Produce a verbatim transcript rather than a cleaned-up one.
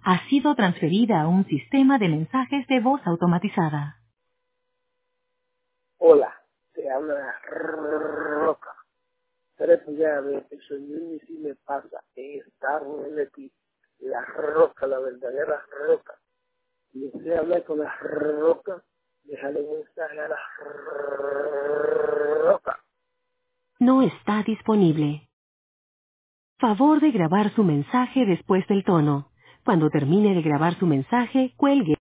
Ha sido transferida a un sistema de mensajes de voz automatizada. Hola, te habla la Roca. Pero pues ya ves, eso ni si me pasa en esta de ti. La Roca, la verdadera Roca. Y desea hablar con la Roca, déjale un mensaje a la Roca. No está disponible. Favor de grabar su mensaje después del tono. Cuando termine de grabar su mensaje, cuelgue.